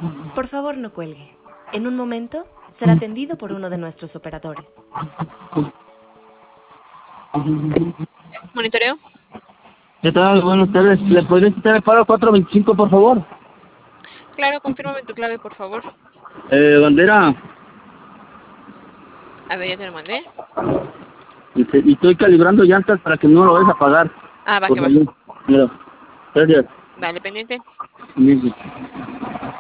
Por favor, no cuelgue. En un momento será atendido por uno de nuestros operadores. Monitoreo. ¿Qué tal? Buenas tardes. ¿Le podría quitar el paro 425, por favor? Claro, confírmame tu clave, por favor. Bandera. A ver, ya te lo mandé. Y estoy calibrando llantas para que no lo vayas a pagar. Ah, va Por que va. favor. Mira. Gracias. Dale, pendiente. Bien.